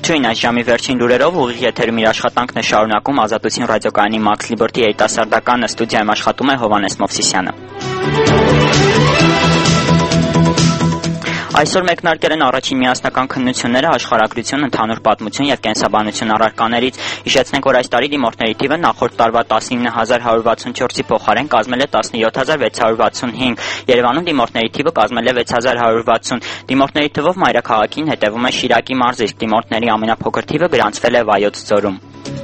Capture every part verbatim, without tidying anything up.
Վերջին այս ժամի վերջին լուրերով ուղիղ եթերում իր աշխատանքն է շարունակում Ազատություն ռադիոկայանի Max Liberty երիտասարդականը, ստուդիայում աշխատում է Հովհաննես Մովսիսյանը։ Այսօր մեկնարկել են առաջին միասնական քննությունները աշխարհագրություն, ընդհանուր պատմություն եւ կենսաբանություն առարկաներից։ Հիշեցնենք, որ այս տարի դիմորդների թիվը նախորդ տարվա տասնինը հազար հարյուր վաթսունչորսի փոխարեն կազմել է տասնյոթ հազար վեց հարյուր վաթսունհինգ։ Երևանում դիմորդների թիվը կազմել է վեց հազար հարյուր վաթսուն։ Դիմորդների թվով մայրաքաղաքին հետևում է Շիրակի մարզը, իսկ դիմորդների ամենափոքր թիվը գրանցվել է Վայոց ձորում։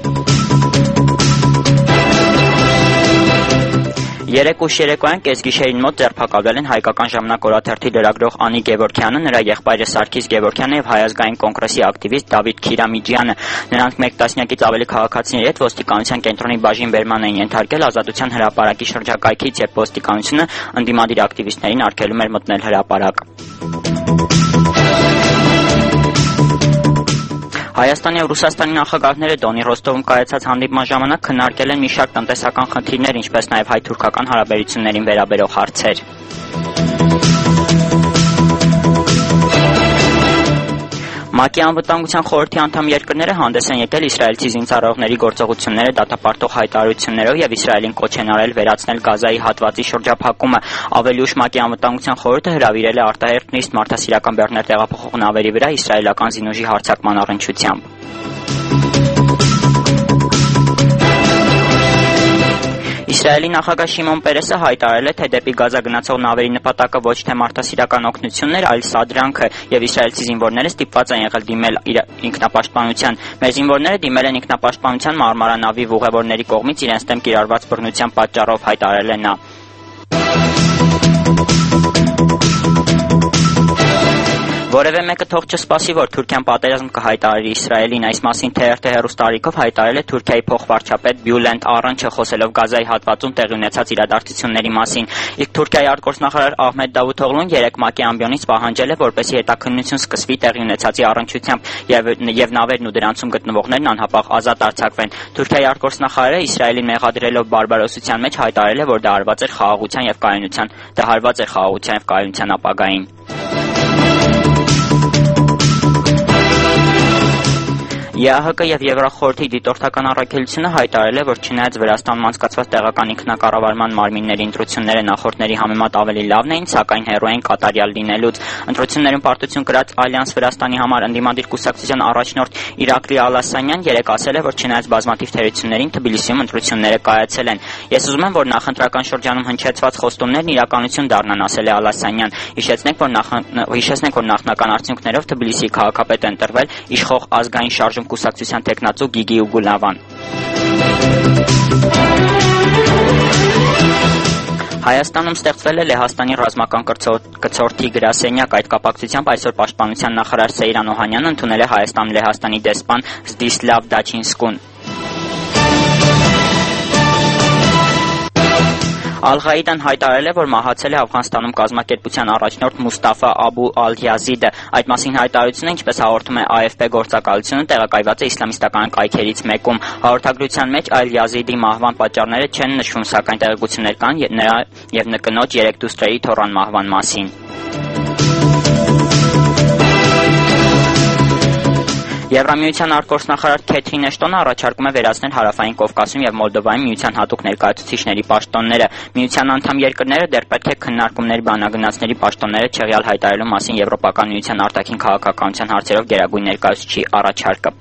Երեք ուշ երեկոյան կեսգիշերին մոտ ձերբակալվել են Հայկական ժամանակ օրաթերթի լրագրող Անի Գևորգյանը, նրա եղբայրը Սարգիս Գևորգյանը եւ Հայ ազգային կոնգրեսի ակտիվիստ Դավիթ Քիրամիջյանը։ Նրանք մեկ տասնյակից ավելի քաղաքացիների հետ ոստիկանության կենտրոնի բաժին բերման են ենթարկել Ազատության հրապարակի շրջակայքից, երբ ոստիկանությունը ընդդիմադիր ակտիվիստներին արգելում էր մտնել հրապարակ։ Հայաստանի և Ռուսաստանի նախագահները Դոնի Ռոստովում կայացած հանդիպման ժամանակ քննարկել են մի շարք տնտեսական խնդիրներ, ինչպես նաև հայ-թուրքական հարաբերություններին վերաբերող հարցեր։ ՄԱԿ-ի անվտանգության խորհրդի անդամ երկրները հանդես են եկել իսրայելցի զինծառայողների գործողությունները դատապարտող հայտարարություններով և Իսրայելին կոչ են արել վերացնել Գազայի հատվածի շրջափակումը։ Ավելի ուշ ՄԱԿ-ի անվտանգության խորհուրդը հրավիրել է արտահերթ նիստ մարդասիրական բեռներ տեղափոխող նավերի վրա իսրայելական զինուժի հարձակման առնչությամբ։ Իսրայելի նախագահ Շիմոն Պերեսը հայտարարել է, թե դեպի Գազա գնացող նավերի նպատակը ոչ թե մարդասիրական օգնությունն էր, այլ սադրանքը, եւ իսրայելցի զինվորները ստիպված են եղել դիմել ինքնապաշտպանության։ Մեր զինվորները դիմել են ինքնապաշտպանության մարմարանավի ուղևորների կողմից իրենց դեմ կիրառված բռնության պատճառով, հայտարարել է նա։ Որևէ մեկը թող չսպասի, որ Թուրքիան պատերազմ կհայտարարի Իսրայելին։ Այս մասին Թե Եր Թե հեռուստաալիքով հայտարարել է Թուրքիայի փոխվարչապետ Բյուլենդ Առանչը, խոսելով Գազայի հատվածում տեղի ունեցած իրադարձությունների մասին։ Իսկ Թուրքիայի արտգործնախարար Ահմեդ Դավութօղլուն երեկ ՄԱԿ-ի ամբիոնից պահանջել է, որպեսզի հետաքննություն սկսվի տեղի ունեցածի առնչությամբ եւ եւ նավերն ու դրանցում գտնվողներն անհապաղ ազատ արձակվեն։ Թուրքիայի արտգործնախարարը Իսրայելին մեղադրելով բարբարոսության մեջ հայտարարել է, որ դա արված էր խաղաղության եւ կայունության, դա հարված էր խաղաղության եւ կայունության ապագային։ ԵԱՀԿ եւ Եվրախորհրդի դիտորդական առաքելությունը հայտարարել է, որ չնայած Վրաստանում անցկացված տեղական ինքնակառավարման մարմինների ընտրությունները նախորդների համեմատ ավելի լավն էին, սակայն հեռու են կատարյալ լինելուց։ Ընտրություններում պարտություն կրած Ալյանս Վրաստանի համար ընդդիմադիր կուսակցության առաջնորդ Իրակլի Ալասանյան երեկ ասել է, որ չնայած բազմաթիվ թերություններին Թբիլիսիում ընտրությունները կայացել են։ Ես ուզում եմ, որ նախընտրական շրջանում հնչեցված խոստումներն իրականություն դառնան, ասել է Ալասանյան։ Հիշեցնենք, որ նախ հիշեցնենք, որ նախնական արդյունքներով Թբիլիսիի քաղաքապետ է ընտրվել իշխող ազգային շարժում կուսակցության տեխնացու Գիգի Ուգուլավան։ Հայաստանում ստեղծվել է Լեհաստանի ռազմական կցորդի գրասենյակ։ Այդ կապակցությամբ այսօր պաշտպանության նախարար Սեյրան Օհանյանը ընդունել է Հայաստան Լեհաստանի դեսպան Զդիսլավ Դաչինսկուն։ Ալ-Ղաիդան հայտարարել է, որ մահացել է Աֆղանստանում կազմակերպության առաջնորդ Մուստաֆա Աբու Ալ-Յազիդը։ Այդ մասին հայտարարությունը, ինչպես հաղորդում է A F P գործակալությունը, տեղակայված է իսլամիստական կայքերից մեկում։ Հաղորդագրության մեջ Ալ-Յազիդի մահվան պատճառները չեն նշվում, սակայն տեղեկություններ կան նրա եւ կնոջ երեք դուստրերի թոռան մահվան մասին։ Եվրամիության արտգործնախարար Քեթրին Էշտոնը առաջարկում է վերացնել Հարավային Կովկասում եւ Մոլդովայում միության հատուկ ներկայացուցիչների պաշտոնները։ Միության անդամ երկրները դեռ պետք է քննարկումների բանագնացների պաշտոնները չեղյալ հայտարարելու մասին Եվրոպական միության արտաքին քաղաքականության հարցերով գերագույն ներկայացուցչի առաջարկը։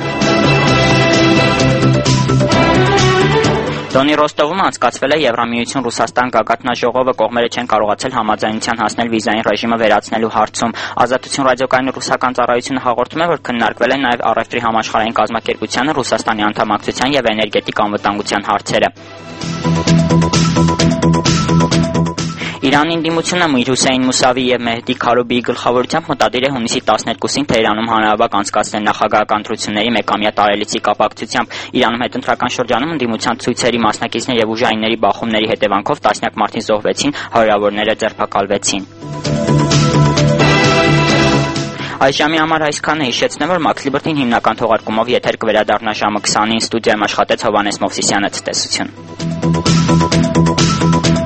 Դոնի Ռոստովում անցկացվել է Եվրամիություն Ռուսաստան գագաթնաժողովը, կողմերը չեն կարողացել համաձայնության հասնել վիզային ռեժիմը վերացնելու հարցում։ Ազատություն ռադիոկայանի ռուսական ծառայությունը հաղորդում է, որ քննարկվել են նաև առևտրի համաշխարհային կազմակերպությանը Ռուսաստանի անդամակցության եւ էներգետիկ անվտանգության հարցերը։ Իրանի ընդդիմությունը Միր Հուսեյն Մուսավի եւ Մեհդի Քարոբիի գլխավորությամբ մտադիր է հունիսի տասներկուսին Թեհրանում հանրահավաք անցկացնել նախագահական ընտրությունների մեկամյա տարելիցի կապակցությամբ։ Իրանում հետընտրական շրջանում ընդդիմության ցույցերի մասնակիցներ եւ ուժայինների բախումների հետևանքով տասնյակ մարդիկ զոհվեցին, հարյուրավորները ձերբակալվեցին։ Այս ժամի համար այսքանը, հիշեցնեմ, որ Max Liberty-ն հիմնական թողարկումով եթեր կվերադառնա ժամը քսանին, ստուդիայում աշխատեց Հովհաննես Մովսիսյանը, ցտեսություն։